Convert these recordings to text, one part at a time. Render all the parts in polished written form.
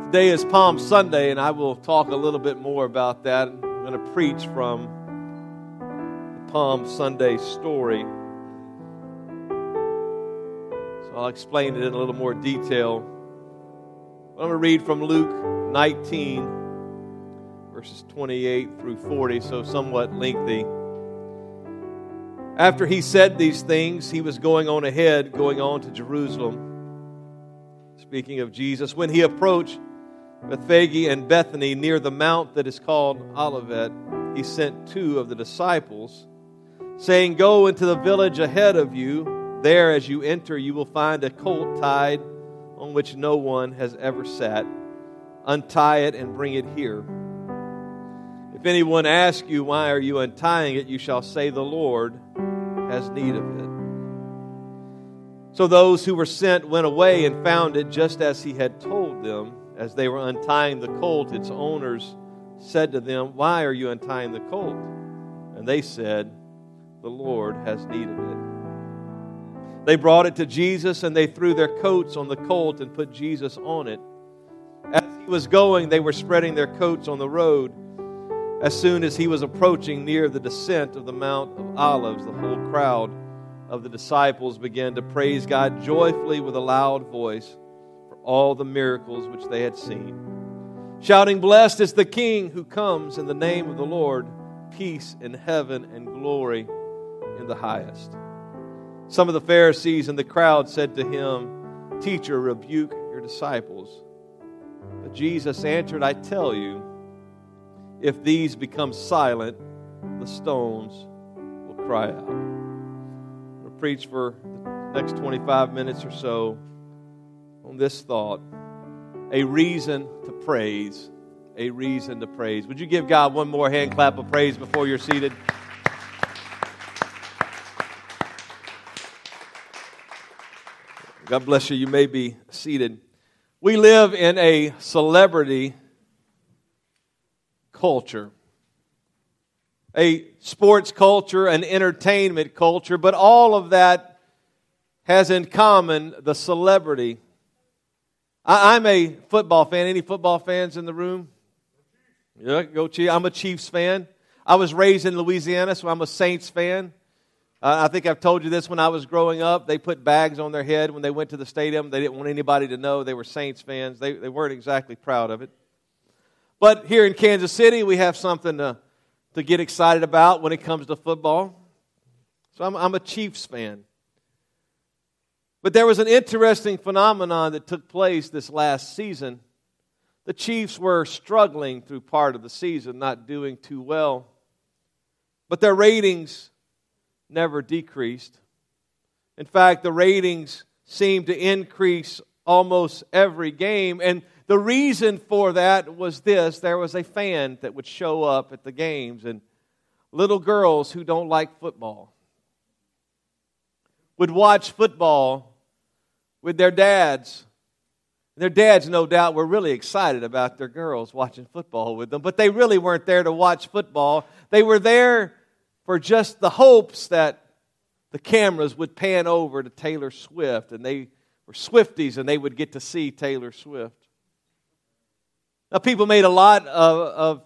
Today is Palm Sunday, and I will talk a little bit more about that. I'm going to preach from the Palm Sunday story. So I'll explain it in a little more detail. I'm going to read from Luke 19, verses 28 through 40, so somewhat lengthy. After he said these things, he was going on to Jerusalem. Speaking of Jesus, when he approached Bethphage and Bethany near the mount that is called Olivet, he sent two of the disciples, saying, "Go into the village ahead of you. There, as you enter, you will find a colt tied on which no one has ever sat. Untie it and bring it here. If anyone asks you, 'Why are you untying it?' you shall say, 'The Lord has need of it.'" So those who were sent went away and found it just as he had told them. As they were untying the colt, its owners said to them, "Why are you untying the colt?" And they said, "The Lord has need of it." They brought it to Jesus, and they threw their coats on the colt and put Jesus on it. As he was going, they were spreading their coats on the road. As soon as he was approaching near the descent of the Mount of Olives, the whole crowd of the disciples began to praise God joyfully with a loud voice for all the miracles which they had seen, shouting, "Blessed is the King who comes in the name of the Lord, peace in heaven and glory in the highest." Some of the Pharisees in the crowd said to him, "Teacher, rebuke your disciples." But Jesus answered, "I tell you, if these become silent, the stones will cry out." I'm going to preach for the next 25 minutes or so on this thought: a reason to praise. A reason to praise. Would you give God one more hand clap of praise before you're seated? God bless you. You may be seated. We live in a celebrity culture, a sports culture, an entertainment culture, but all of that has in common the celebrity. I'm a football fan. Any football fans in the room? Yeah, go Chiefs. I'm a Chiefs fan. I was raised in Louisiana, so I'm a Saints fan. I think I've told you this when I was growing up. They put bags on their head when they went to the stadium. They didn't want anybody to know they were Saints fans. They weren't exactly proud of it. But here in Kansas City, we have something to get excited about when it comes to football. So I'm a Chiefs fan. But there was an interesting phenomenon that took place this last season. The Chiefs were struggling through part of the season, not doing too well. But their ratings never decreased. In fact, the ratings seemed to increase almost every game. And the reason for that was this: there was a fan that would show up at the games, and little girls who don't like football would watch football with their dads. Their dads, no doubt, were really excited about their girls watching football with them, but they really weren't there to watch football. They were there for just the hopes that the cameras would pan over to Taylor Swift, and they were Swifties, and they would get to see Taylor Swift. Now, people made a lot of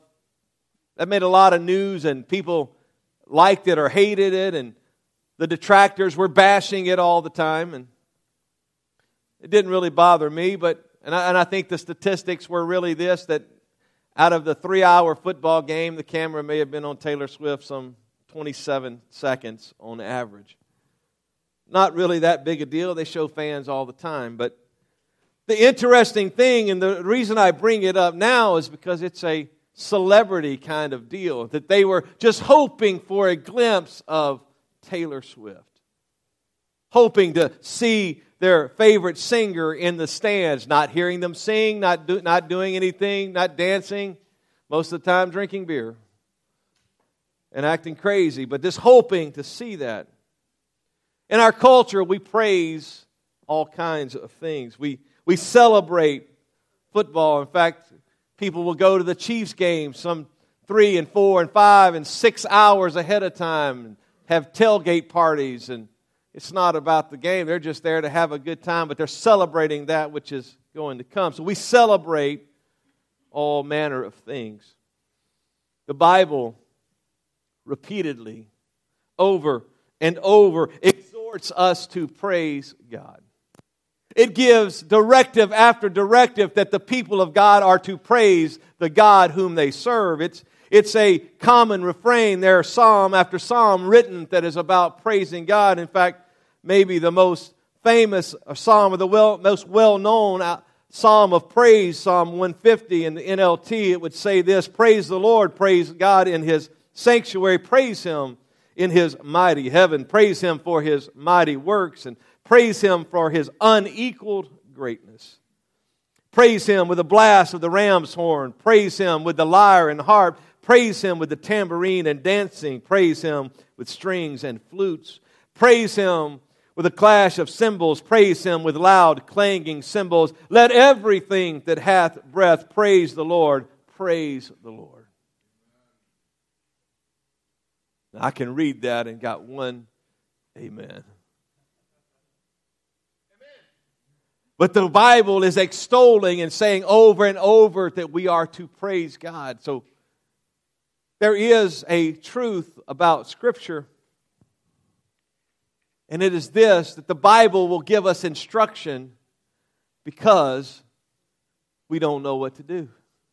news, and people liked it or hated it, and the detractors were bashing it all the time, and it didn't really bother me. But I think the statistics were really this: that out of the 3-hour football game, the camera may have been on Taylor Swift some 27 seconds on average. Not really that big a deal. They show fans all the time. But the interesting thing, and the reason I bring it up now, is because it's a celebrity kind of deal. That they were just hoping for a glimpse of Taylor Swift. Hoping to see their favorite singer in the stands. Not hearing them sing, not doing anything, not dancing. Most of the time drinking beer and acting crazy, but just hoping to see that. In our culture, we praise all kinds of things. We celebrate football. In fact, people will go to the Chiefs games some 3 and 4 and 5 and 6 hours ahead of time and have tailgate parties. And it's not about the game. They're just there to have a good time, but they're celebrating that which is going to come. So we celebrate all manner of things. The Bible repeatedly, over and over, exhorts us to praise God. It gives directive after directive that the people of God are to praise the God whom they serve. It's a common refrain. There's psalm after psalm written that is about praising God. In fact, maybe the most famous psalm, or the most well-known psalm of praise, Psalm 150 in the NLT, it would say this: praise the Lord, praise God in His sanctuary, praise Him in His mighty heaven, praise Him for His mighty works, and praise Him for His unequaled greatness. Praise Him with the blast of the ram's horn, praise Him with the lyre and harp, praise Him with the tambourine and dancing, praise Him with strings and flutes, praise Him with a clash of cymbals, praise Him with loud clanging cymbals. Let everything that hath breath praise the Lord. Praise the Lord. Now, I can read that and got one amen. But the Bible is extolling and saying over and over that we are to praise God. So there is a truth about Scripture. And it is this, that the Bible will give us instruction because we don't know what to do.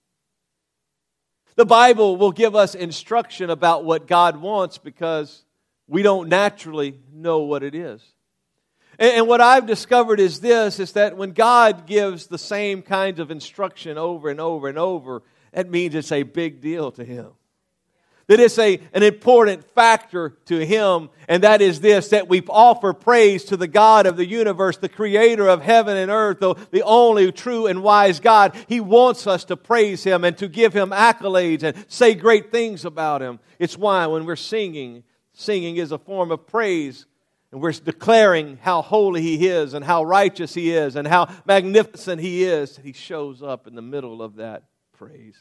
The Bible will give us instruction about what God wants because we don't naturally know what it is. And what I've discovered is this, is that when God gives the same kinds of instruction over and over and over, that means it's a big deal to Him. That it's an important factor to Him, and that is this, that we offer praise to the God of the universe, the Creator of heaven and earth, the only true and wise God. He wants us to praise Him and to give Him accolades and say great things about Him. It's why when we're singing is a form of praise, and we're declaring how holy He is and how righteous He is and how magnificent He is. He shows up in the middle of that praise.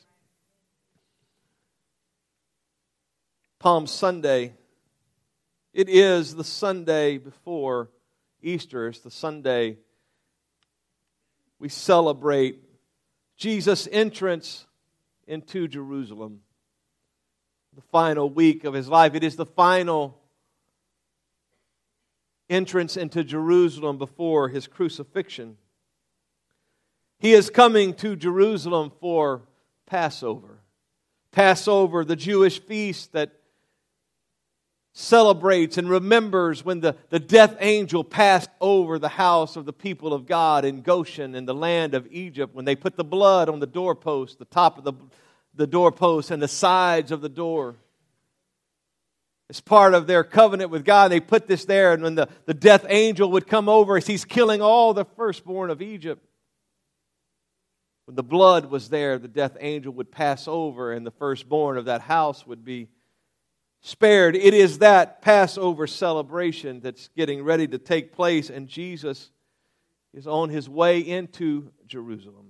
Palm Sunday, it is the Sunday before Easter. It's the Sunday we celebrate Jesus' entrance into Jerusalem. The final week of His life. It is the final entrance into Jerusalem before His crucifixion. He is coming to Jerusalem for Passover. Passover, the Jewish feast that celebrates and remembers when the death angel passed over the house of the people of God in Goshen in the land of Egypt, when they put the blood on the doorpost, the top of the doorpost and the sides of the door. As part of their covenant with God, they put this there, and when the death angel would come over, as he's killing all the firstborn of Egypt, when the blood was there, the death angel would pass over, and the firstborn of that house would be spared. It is that Passover celebration that's getting ready to take place, and Jesus is on His way into Jerusalem.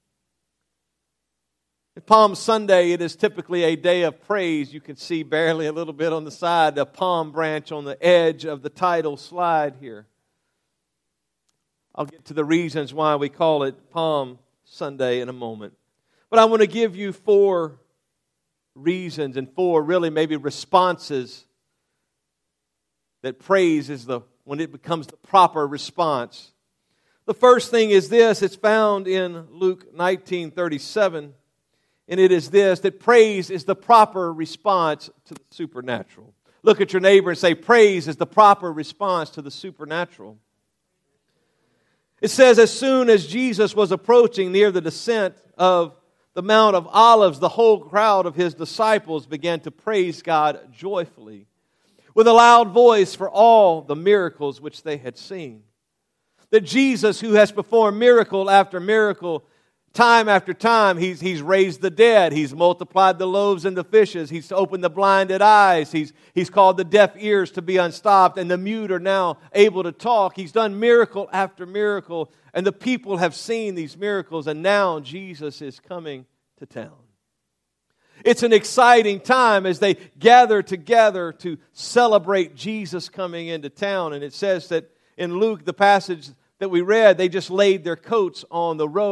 Palm Sunday, it is typically a day of praise. You can see barely a little bit on the side, a palm branch on the edge of the title slide here. I'll get to the reasons why we call it Palm Sunday in a moment. But I want to give you 4 reasons and 4 really maybe responses that praise is when it becomes the proper response. The first thing is this, it's found in Luke 19:37, and it is this, that praise is the proper response to the supernatural. Look at your neighbor and say, praise is the proper response to the supernatural. It says, as soon as Jesus was approaching near the descent of the Mount of Olives, the whole crowd of His disciples began to praise God joyfully with a loud voice for all the miracles which they had seen. That Jesus, who has performed miracle after miracle, time after time, He's raised the dead. He's multiplied the loaves and the fishes. He's opened the blinded eyes. He's called the deaf ears to be unstopped, and the mute are now able to talk. He's done miracle after miracle, and the people have seen these miracles, and now Jesus is coming to town. It's an exciting time as they gather together to celebrate Jesus coming into town. And it says that in Luke, the passage that we read, they just laid their coats on the road.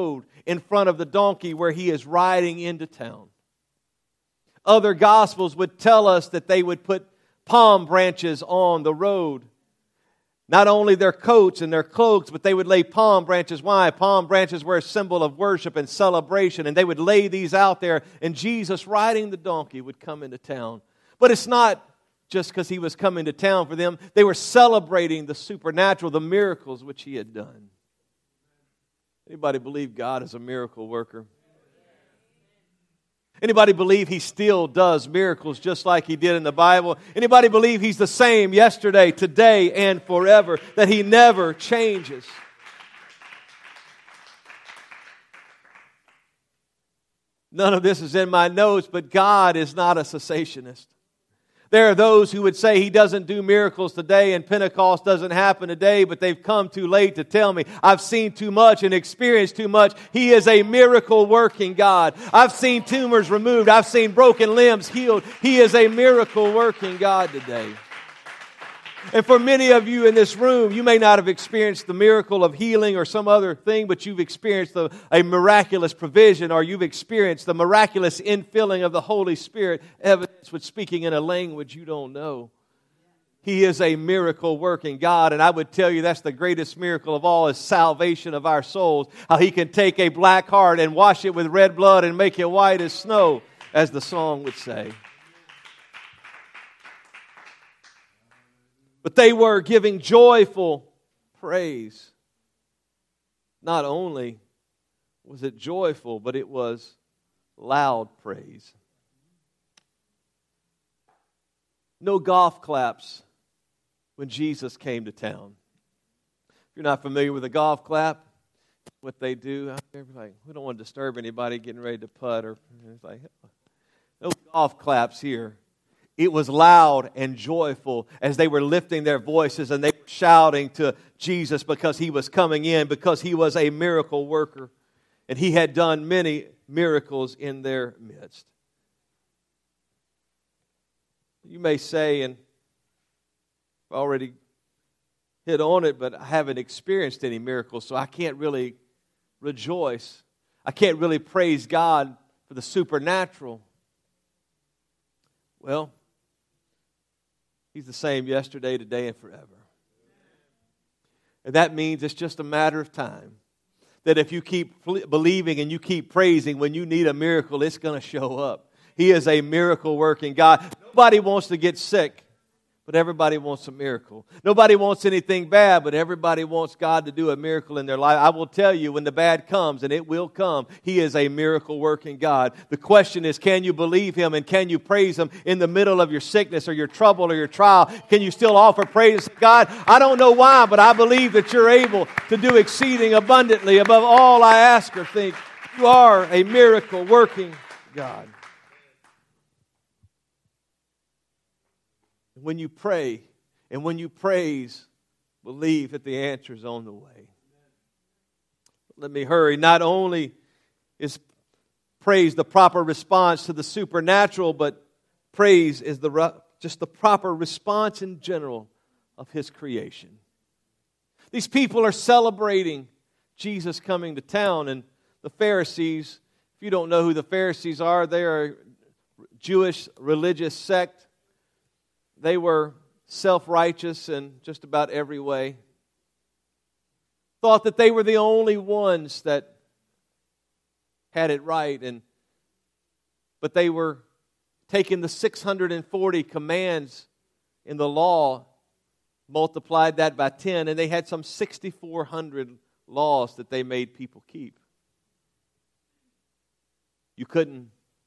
in front of the donkey where he is riding into town. Other Gospels would tell us that they would put palm branches on the road. Not only their coats and their cloaks, but they would lay palm branches. Why? Palm branches were a symbol of worship and celebration, and they would lay these out there, and Jesus, riding the donkey, would come into town. But it's not just because he was coming to town for them. They were celebrating the supernatural, the miracles which he had done. Anybody believe God is a miracle worker? Anybody believe he still does miracles just like he did in the Bible? Anybody believe he's the same yesterday, today, and forever, that he never changes? None of this is in my notes, but God is not a cessationist. There are those who would say he doesn't do miracles today and Pentecost doesn't happen today, but they've come too late to tell me. I've seen too much and experienced too much. He is a miracle working God. I've seen tumors removed. I've seen broken limbs healed. He is a miracle working God today. And for many of you in this room, you may not have experienced the miracle of healing or some other thing, but you've experienced a miraculous provision, or you've experienced the miraculous infilling of the Holy Spirit, evidence with speaking in a language you don't know. He is a miracle working God, and I would tell you that's the greatest miracle of all, is salvation of our souls. How He can take a black heart and wash it with red blood and make it white as snow, as the song would say. But they were giving joyful praise. Not only was it joyful, but it was loud praise. No golf claps when Jesus came to town. If you're not familiar with a golf clap, what they do, they're like, we don't want to disturb anybody getting ready to putt. Or it's like, no golf claps here. It was loud and joyful as they were lifting their voices and they were shouting to Jesus because He was coming in, because He was a miracle worker and He had done many miracles in their midst. You may say, and I've already hit on it, but I haven't experienced any miracles, so I can't really rejoice. I can't really praise God for the supernatural. Well, He's the same yesterday, today, and forever. And that means it's just a matter of time. That if you keep believing and you keep praising, when you need a miracle, it's going to show up. He is a miracle working God. Nobody wants to get sick, but everybody wants a miracle. Nobody wants anything bad, but everybody wants God to do a miracle in their life. I will tell you, when the bad comes, and it will come, He is a miracle working God. The question is, can you believe Him and can you praise Him in the middle of your sickness or your trouble or your trial? Can you still offer praise to God? I don't know why, but I believe that you're able to do exceeding abundantly above all I ask or think. You are a miracle working God. When you pray and when you praise, believe that the answer is on the way. Let me hurry. Not only is praise the proper response to the supernatural, but praise is just the proper response in general of His creation. These people are celebrating Jesus coming to town, and the Pharisees, if you don't know who the Pharisees are, they are a Jewish religious sect. They were self-righteous in just about every way. Thought that they were the only ones that had it right. But they were taking the 640 commands in the law, multiplied that by 10, and they had some 6,400 laws that they made people keep. You couldn't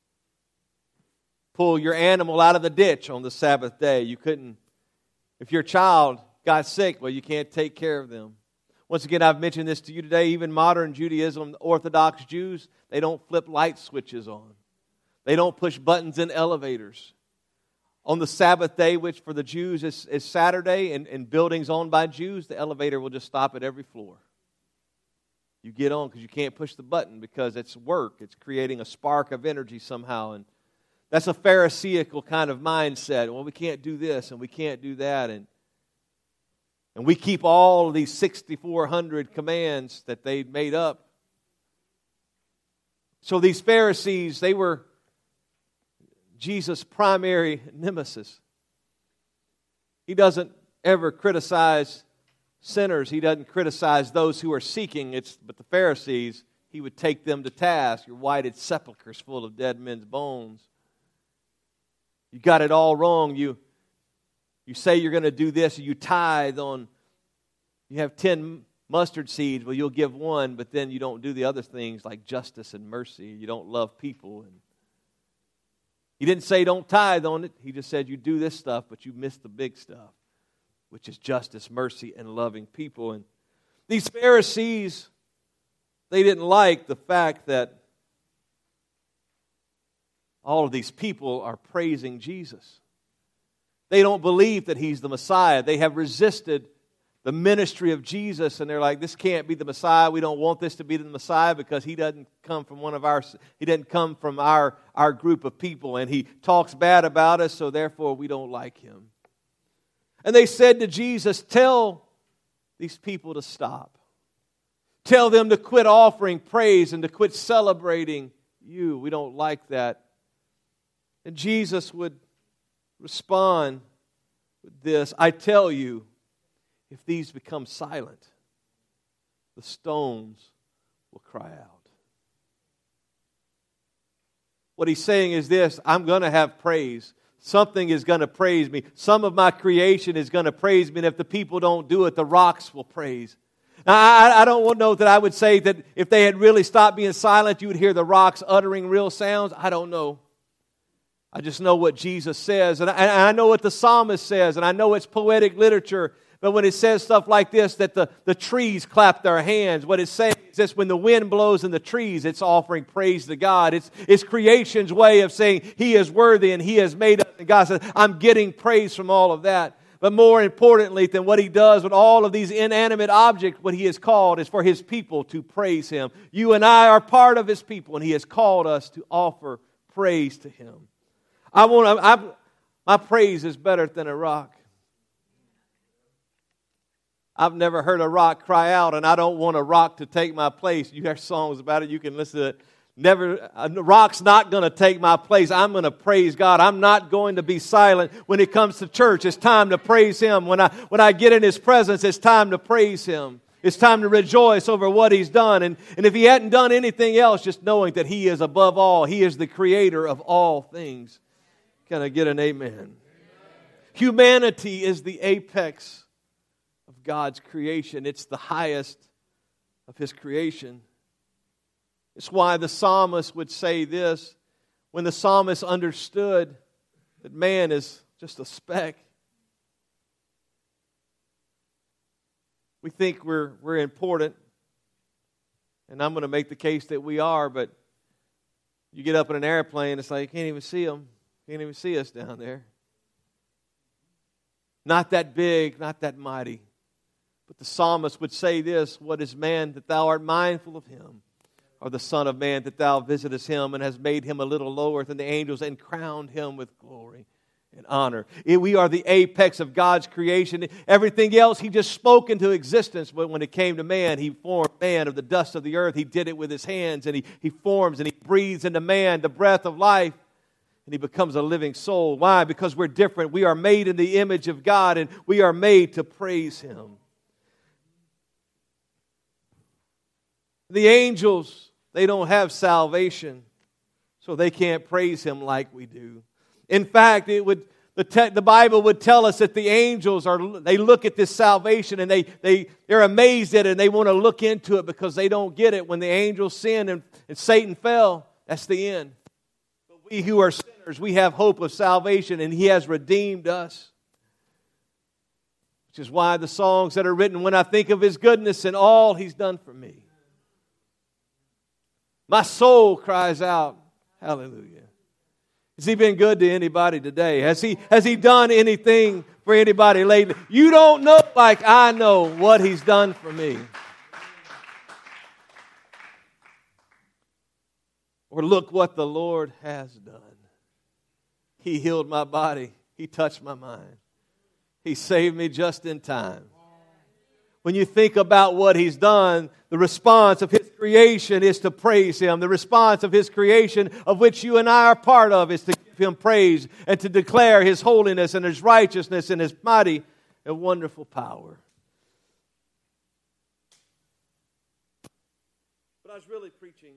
pull your animal out of the ditch on the Sabbath day. You couldn't, if your child got sick, well, you can't take care of them. Once again, I've mentioned this to you today, even modern Judaism, Orthodox Jews, they don't flip light switches on. They don't push buttons in elevators. On the Sabbath day, which for the Jews is Saturday, and buildings owned by Jews, the elevator will just stop at every floor. You get on because you can't push the button because it's work. It's creating a spark of energy somehow, and that's a Pharisaical kind of mindset. Well, we can't do this and we can't do that. And we keep all of these 6,400 commands that they made up. So these Pharisees, they were Jesus' primary nemesis. He doesn't ever criticize sinners. He doesn't criticize those who are seeking. But the Pharisees, he would take them to task. Your whited sepulchres full of dead men's bones. You got it all wrong. You say you're going to do this, you tithe on, you have 10 mustard seeds, well, you'll give one, but then you don't do the other things like justice and mercy. You don't love people. And he didn't say don't tithe on it. He just said you do this stuff, but you miss the big stuff, which is justice, mercy, and loving people. And these Pharisees, they didn't like the fact that all of these people are praising Jesus. They don't believe that He's the Messiah. They have resisted the ministry of Jesus, and they're like, this can't be the Messiah. We don't want this to be the Messiah because He doesn't come from our group of people, and He talks bad about us, so therefore we don't like Him. And they said to Jesus, tell these people to stop. Tell them to quit offering praise and to quit celebrating You. We don't like that. And Jesus would respond with this, I tell you, if these become silent, the stones will cry out. What He's saying is this, I'm going to have praise. Something is going to praise me. Some of my creation is going to praise me, and if the people don't do it, the rocks will praise. Now, I don't know that I would say that if they had really stopped being silent, you would hear the rocks uttering real sounds. I don't know. I just know what Jesus says, and I know what the psalmist says, and I know it's poetic literature. But when it says stuff like this, that the trees clap their hands, what it's saying is this, when the wind blows in the trees, it's offering praise to God. It's creation's way of saying He is worthy and He has made us. And God says, I'm getting praise from all of that. But more importantly than what He does with all of these inanimate objects, what He has called is for His people to praise Him. You and I are part of His people, and He has called us to offer praise to Him. My praise is better than a rock. I've never heard a rock cry out, and I don't want a rock to take my place. You have songs about it. You can listen to it. A rock's not going to take my place. I'm going to praise God. I'm not going to be silent when it comes to church. It's time to praise Him. When I get in His presence, it's time to praise Him. It's time to rejoice over what He's done. And if He hadn't done anything else, just knowing that He is above all. He is the creator of all things. Can I get an amen? Humanity is the apex of God's creation. It's the highest of His creation. It's why the psalmist would say this, when the psalmist understood that man is just a speck. We think we're important, and I'm going to make the case that we are, but you get up in an airplane, it's like you can't even see them. Can't even see us down there. Not that big, not that mighty. But the psalmist would say this, what is man that thou art mindful of him? Or the son of man that thou visitest him and hast made him a little lower than the angels and crowned him with glory and honor. We are the apex of God's creation. Everything else He just spoke into existence. But when it came to man, He formed man of the dust of the earth. He did it with His hands, and He forms and He breathes into man the breath of life. And he becomes a living soul. Why? Because we're different. We are made in the image of God, and we are made to praise Him. The angels, they don't have salvation, so they can't praise Him like we do. In fact, the Bible would tell us that the angels they look at this salvation and they're amazed at it, and they want to look into it because they don't get it. When the angels sinned and Satan fell, that's the end. But we who are sinners, we have hope of salvation, and He has redeemed us. Which is why the songs that are written, when I think of His goodness and all He's done for me, my soul cries out, hallelujah. Has He been good to anybody today? Has he done anything for anybody lately? You don't know like I know what He's done for me. Or look what the Lord has done. He healed my body. He touched my mind. He saved me just in time. When you think about what He's done, the response of His creation creation is to praise Him. The response of His creation, of which you and I are part of, is to give Him praise and to declare His holiness and His righteousness and His mighty and wonderful power. But I was really preaching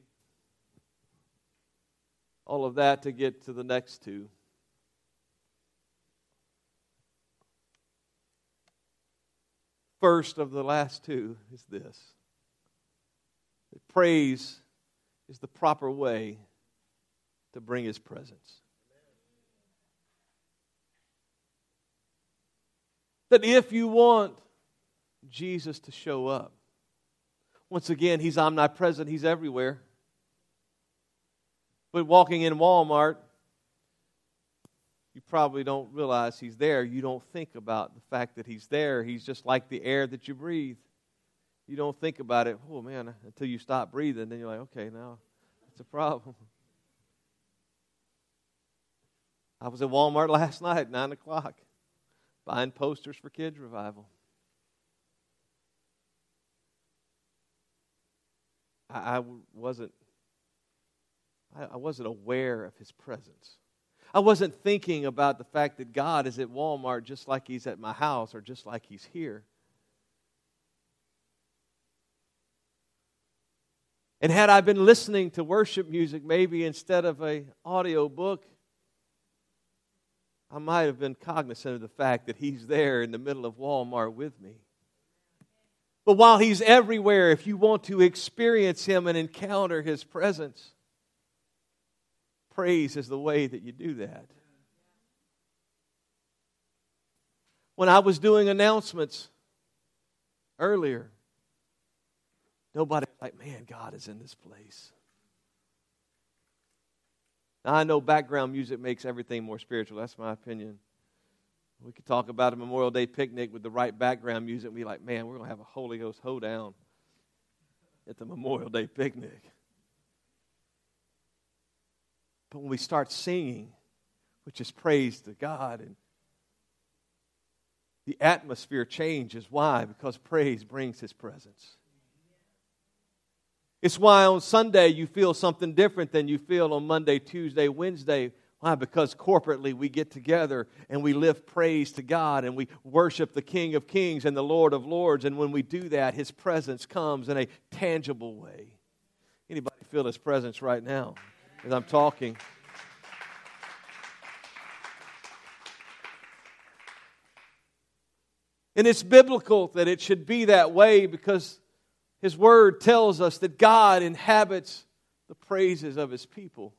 all of that to get to the next two. First of the last two is this: that praise is the proper way to bring His presence. That if you want Jesus to show up, once again, He's omnipresent, He's everywhere. But walking in Walmart, you probably don't realize He's there. You don't think about the fact that He's there. He's just like the air that you breathe. You don't think about it, oh man, until you stop breathing. Then you're like, okay, now that's a problem. I was at Walmart last night at 9 o'clock buying posters for Kids Revival. I wasn't aware of His presence. I wasn't thinking about the fact that God is at Walmart just like He's at my house or just like He's here. And had I been listening to worship music maybe instead of an audio book, I might have been cognizant of the fact that He's there in the middle of Walmart with me. But while He's everywhere, if you want to experience Him and encounter His presence, praise is the way that you do that. When I was doing announcements earlier, nobody was like, man, God is in this place. Now, I know background music makes everything more spiritual. That's my opinion. We could talk about a Memorial Day picnic with the right background music and be like, man, we're going to have a Holy Ghost hoedown at the Memorial Day picnic. But when we start singing, which is praise to God, and the atmosphere changes. Why? Because praise brings His presence. It's why on Sunday you feel something different than you feel on Monday, Tuesday, Wednesday. Why? Because corporately we get together and we lift praise to God and we worship the King of Kings and the Lord of Lords. And when we do that, His presence comes in a tangible way. Anybody feel His presence right now as I'm talking? And it's biblical that it should be that way because His Word tells us that God inhabits the praises of His people.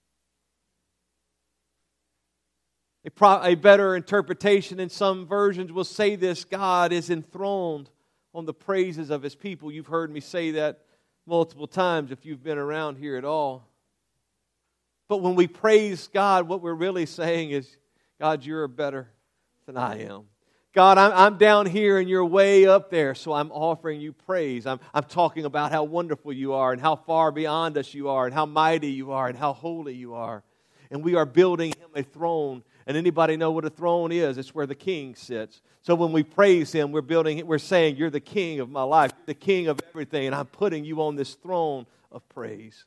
A better interpretation in some versions will say this: God is enthroned on the praises of His people. You've heard me say that multiple times if you've been around here at all. But when we praise God, what we're really saying is, God, you're better than I am. God, I'm down here and you're way up there, so I'm offering you praise. I'm talking about how wonderful you are and how far beyond us you are and how mighty you are and how holy you are. And we are building Him a throne. And anybody know what a throne is? It's where the king sits. So when we praise Him, we're saying, you're the king of my life, you're the king of everything, and I'm putting you on this throne of praise.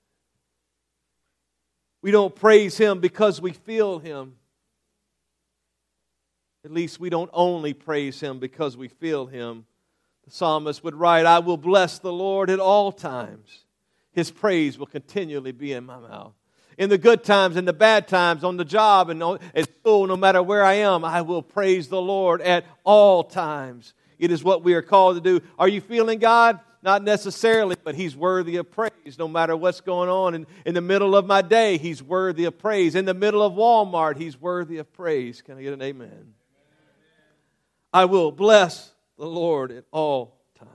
We don't praise Him because we feel Him. At least we don't only praise Him because we feel Him. The psalmist would write, I will bless the Lord at all times. His praise will continually be in my mouth. In the good times and the bad times, on the job and at school, no matter where I am, I will praise the Lord at all times. It is what we are called to do. Are you feeling God? Not necessarily, but He's worthy of praise no matter what's going on. In the middle of my day, He's worthy of praise. In the middle of Walmart, He's worthy of praise. Can I get an amen? I will bless the Lord at all times.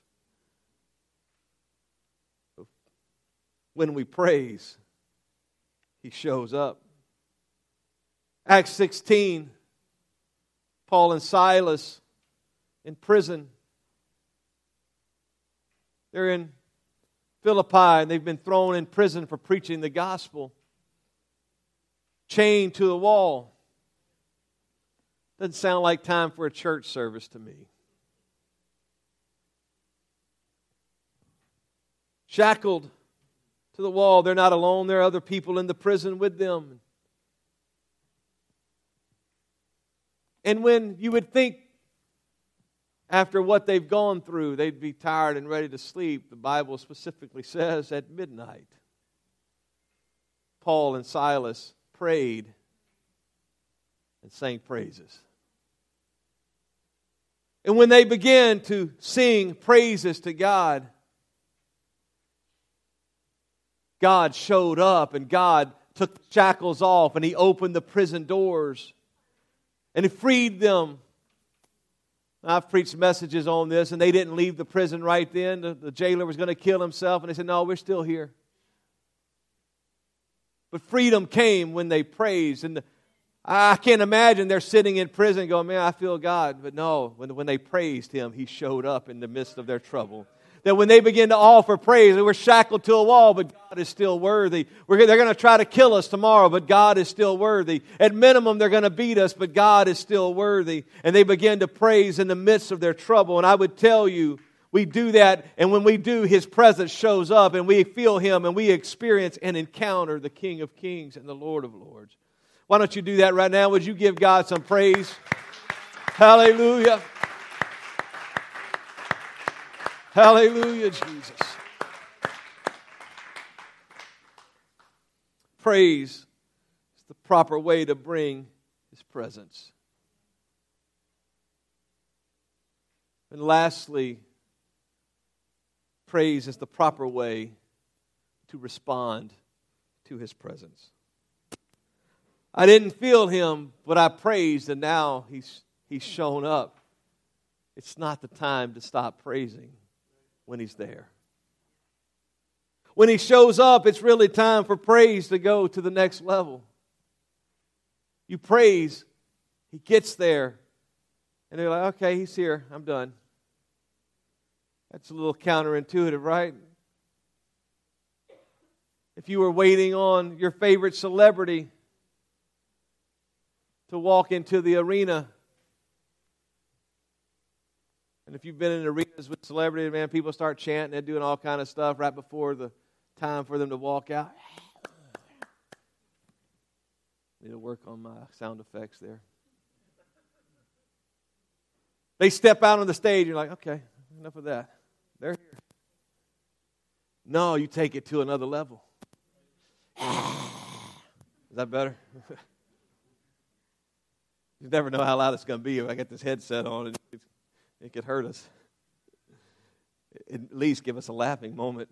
When we praise, He shows up. Acts 16, Paul and Silas in prison. They're in Philippi and they've been thrown in prison for preaching the gospel. Chained to the wall. Doesn't sound like time for a church service to me. shackled to the wall. They're not alone. There are other people in the prison with them. And when you would think after what they've gone through, they'd be tired and ready to sleep, the Bible specifically says at midnight, Paul and Silas prayed and sang praises. And when they began to sing praises to God, God showed up and God took the shackles off and He opened the prison doors and He freed them. I've preached messages on this and they didn't leave the prison right then. The jailer was going to kill himself and they said, no, we're still here. But freedom came when they praised. And I can't imagine they're sitting in prison going, man, I feel God. But no, when they praised Him, He showed up in the midst of their trouble. That when they begin to offer praise, we're shackled to a wall, but God is still worthy. They're going to try to kill us tomorrow, but God is still worthy. At minimum, they're going to beat us, but God is still worthy. And they begin to praise in the midst of their trouble. And I would tell you, we do that, and when we do, His presence shows up, and we feel Him, and we experience and encounter the King of Kings and the Lord of Lords. Why don't you do that right now? Would you give God some praise? Hallelujah. Hallelujah, Jesus. Praise is the proper way to bring His presence. And lastly, praise is the proper way to respond to His presence. I didn't feel Him, but I praised, and now He's shown up. It's not the time to stop praising when He's there. When He shows up, it's really time for praise to go to the next level. You praise, He gets there, and they're like, okay, He's here, I'm done. That's a little counterintuitive, right? If you were waiting on your favorite celebrity to walk into the arena, and if you've been in arenas with celebrities, man, people start chanting and doing all kind of stuff right before the time for them to walk out. Need to work on my sound effects there. They step out on the stage, you're like, okay, enough of that. They're here. No, you take it to another level. Is that better? You never know how loud it's going to be if I get this headset on. It could hurt us. At least give us a laughing moment.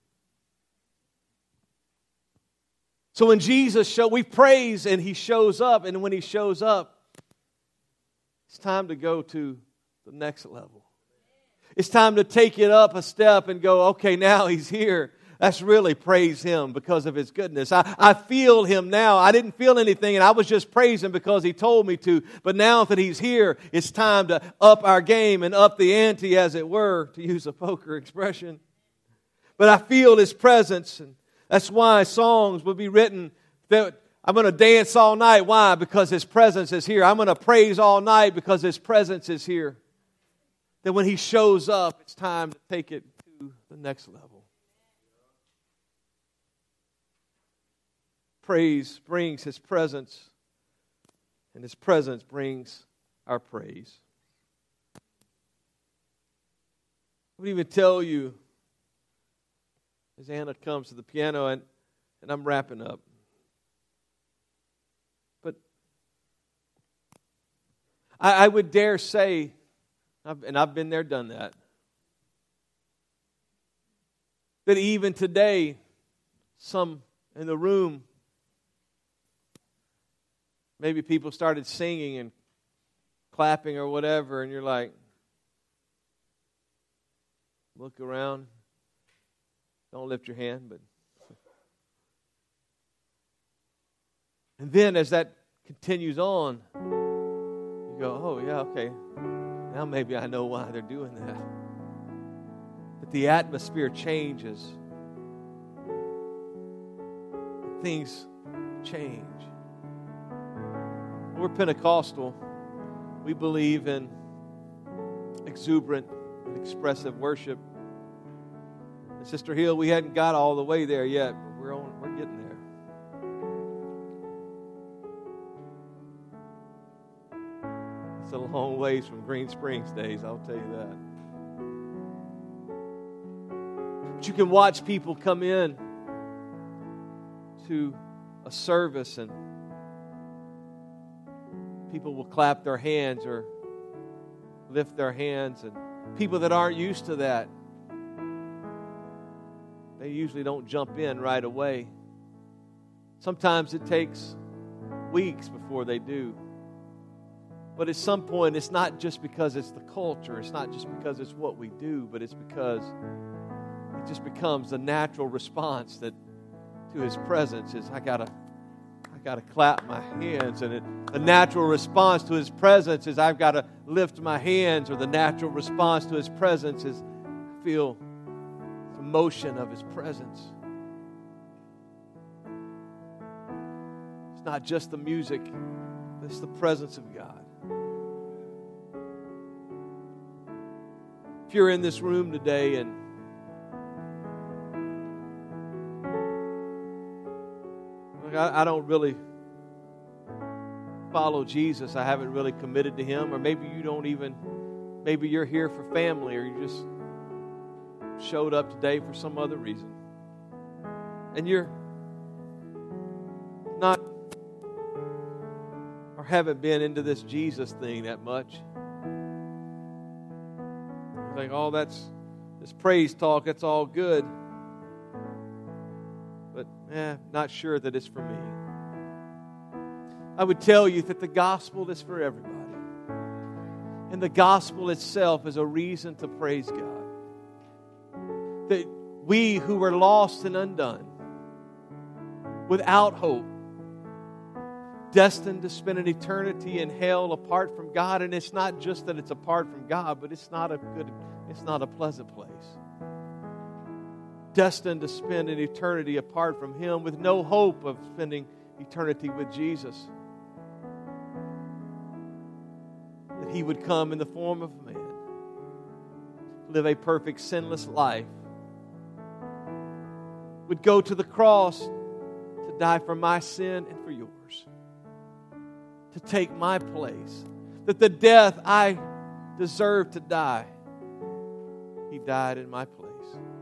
So when Jesus we praise and He shows up, and when He shows up, it's time to go to the next level. It's time to take it up a step and go, okay, now He's here. Let's really praise Him because of His goodness. I feel Him now. I didn't feel anything, and I was just praising because He told me to. But now that He's here, it's time to up our game and up the ante, as it were, to use a poker expression. But I feel His presence, and that's why songs will be written that I'm going to dance all night. Why? Because His presence is here. I'm going to praise all night because His presence is here. That when He shows up, it's time to take it to the next level. Praise brings His presence, and His presence brings our praise. I would even tell you, as Anna comes to the piano, and I'm wrapping up, but I would dare say, and I've been there, done that, that even today, some in the room, maybe people started singing and clapping or whatever, and you're like, look around. Don't lift your hand, but. And then as that continues on, you go, oh, yeah, okay. Now maybe I know why they're doing that. But the atmosphere changes. Things change. We're Pentecostal. We believe in exuberant and expressive worship. And Sister Hill, we hadn't got all the way there yet, but we're getting there. It's a long ways from Green Springs days, I'll tell you that. But you can watch people come in to a service and people will clap their hands or lift their hands, and people that aren't used to that, they usually don't jump in right away. Sometimes it takes weeks before they do. But at some point, it's not just because it's the culture, it's not just because it's what we do, but it's because it just becomes the natural response that to His presence is, I gotta clap my hands, and the natural response to His presence is, I've got to lift my hands, or the natural response to His presence is, I feel the motion of His presence. It's not just the music, it's the presence of God. If you're in this room today and I don't really follow Jesus, I haven't really committed to Him, or maybe maybe you're here for family, or you just showed up today for some other reason, and you're not or haven't been into this Jesus thing that much. You think, oh, this praise talk, that's all good, but not sure that it's for me. I would tell you that the gospel is for everybody. And the gospel itself is a reason to praise God. That we who were lost and undone, without hope, destined to spend an eternity in hell apart from God, and it's not just that it's apart from God, but it's not a pleasant place. Destined to spend an eternity apart from Him with no hope of spending eternity with Jesus. That He would come in the form of man, live a perfect sinless life, would go to the cross to die for my sin and for yours, to take my place, that the death I deserve to die, He died in my place,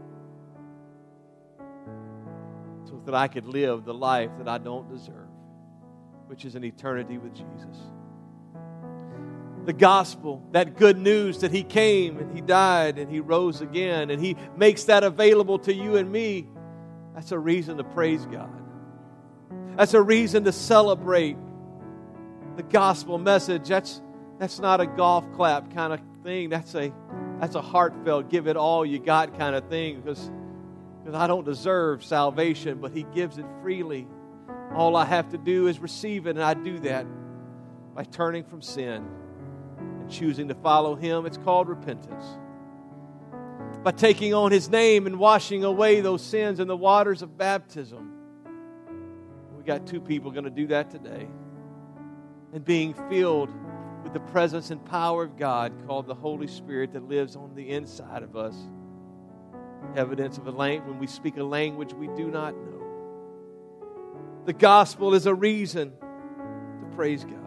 so that I could live the life that I don't deserve, which is an eternity with Jesus. The gospel, that good news that He came and He died and He rose again, and He makes that available to you and me, that's a reason to praise God. That's a reason to celebrate the gospel message. That's not a golf clap kind of thing. That's a heartfelt, give it all you got kind of thing, because I don't deserve salvation, but He gives it freely. All I have to do is receive it, and I do that by turning from sin and choosing to follow Him. It's called repentance. By taking on His name and washing away those sins in the waters of baptism. We got 2 people going to do that today. And being filled with the presence and power of God, called the Holy Spirit, that lives on the inside of us. Evidence of a language, when we speak a language we do not know. The gospel is a reason to praise God.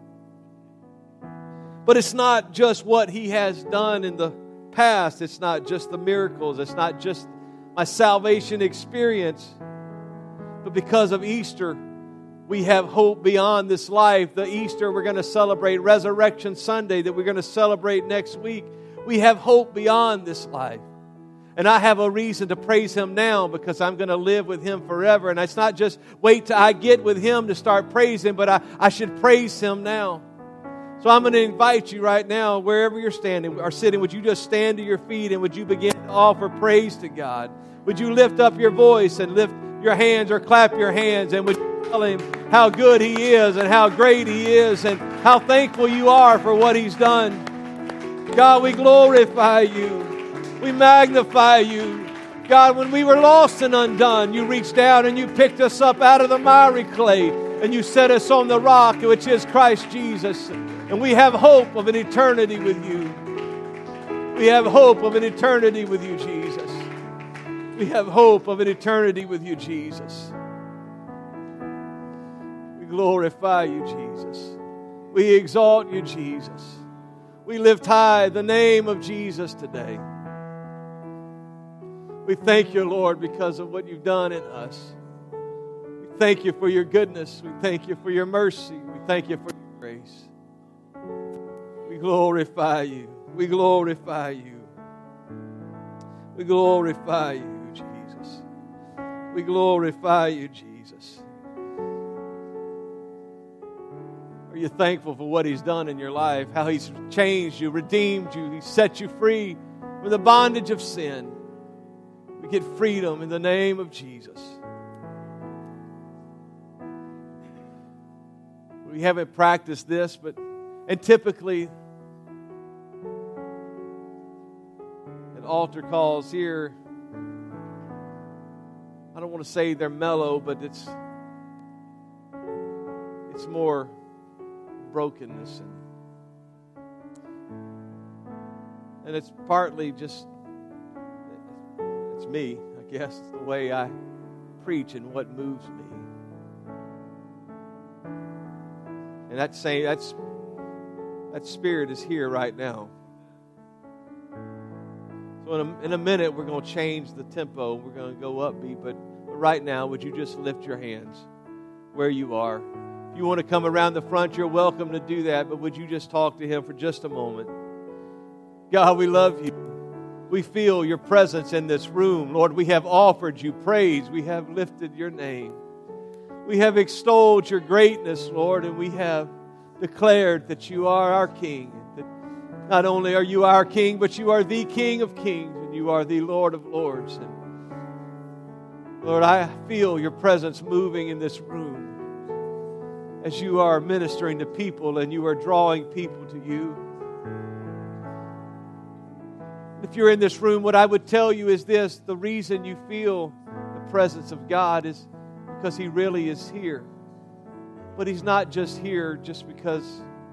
But it's not just what He has done in the past. It's not just the miracles. It's not just my salvation experience. But because of Easter, we have hope beyond this life. The Easter we're going to celebrate, Resurrection Sunday that we're going to celebrate next week. We have hope beyond this life. And I have a reason to praise Him now, because I'm going to live with Him forever. And it's not just wait till I get with Him to start praising, but I should praise Him now. So I'm going to invite you right now, wherever you're standing or sitting, would you just stand to your feet and would you begin to offer praise to God? Would you lift up your voice and lift your hands or clap your hands, and would you tell Him how good He is and how great He is and how thankful you are for what He's done? God, we glorify You. We magnify You. God, when we were lost and undone, You reached down and You picked us up out of the miry clay, and You set us on the rock, which is Christ Jesus. And we have hope of an eternity with You. We have hope of an eternity with You, Jesus. We have hope of an eternity with you, Jesus. We glorify you, Jesus. We exalt you, Jesus. We lift high the name of Jesus today. We thank you, Lord, because of what you've done in us. We thank you for your goodness. We thank you for your mercy. We thank you for your grace. We glorify you. We glorify you. We glorify you, Jesus. We glorify you, Jesus. Are you thankful for what He's done in your life? How He's changed you, redeemed you. He set you free from the bondage of sin. We get freedom in the name of Jesus. We haven't practiced this, and typically at altar calls here, I don't want to say they're mellow, but it's more brokenness, and it's partly just it's me, I guess. It's the way I preach and what moves me. And that spirit is here right now. So in a minute, we're going to change the tempo. We're going to go upbeat. But right now, would you just lift your hands where you are? If you want to come around the front, you're welcome to do that. But would you just talk to Him for just a moment? God, we love you. We feel your presence in this room. Lord, we have offered you praise. We have lifted your name. We have extolled your greatness, Lord, and we have declared that you are our King. That not only are you our King, but you are the King of kings, and you are the Lord of lords. And Lord, I feel your presence moving in this room as you are ministering to people and you are drawing people to you. If you're in this room, what I would tell you is this: the reason you feel the presence of God is because He really is here. But He's not just here just because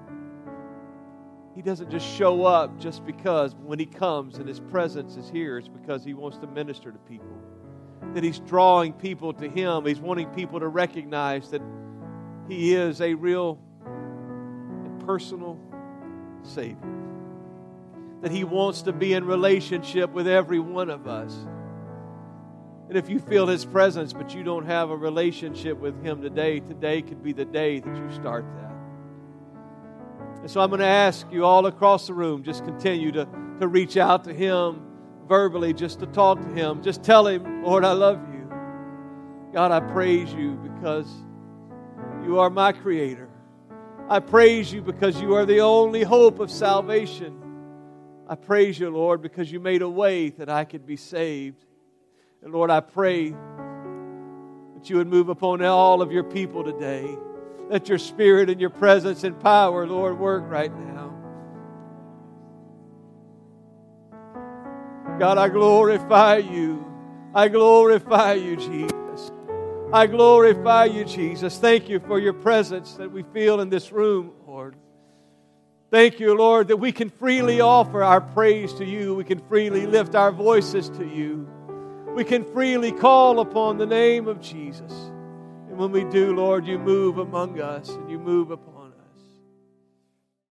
He doesn't just show up just because. When He comes and His presence is here, it's because He wants to minister to people. That He's drawing people to Him. He's wanting people to recognize that He is a real and personal Savior. That He wants to be in relationship with every one of us. And if you feel His presence but you don't have a relationship with Him today could be the day that you start that. And so I'm going to ask you all across the room, just continue to reach out to Him verbally, just to talk to Him. Just tell Him, Lord, I love you. God, I praise you because you are my Creator. I praise you because you are the only hope of salvation. I praise you, Lord, because you made a way that I could be saved. And Lord, I pray that you would move upon all of your people today. Let your Spirit and your presence and power, Lord, work right now. God, I glorify you. I glorify you, Jesus. I glorify you, Jesus. Thank you for your presence that we feel in this room, Lord. Thank you, Lord, that we can freely offer our praise to you. We can freely lift our voices to you. We can freely call upon the name of Jesus. And when we do, Lord, you move among us and you move upon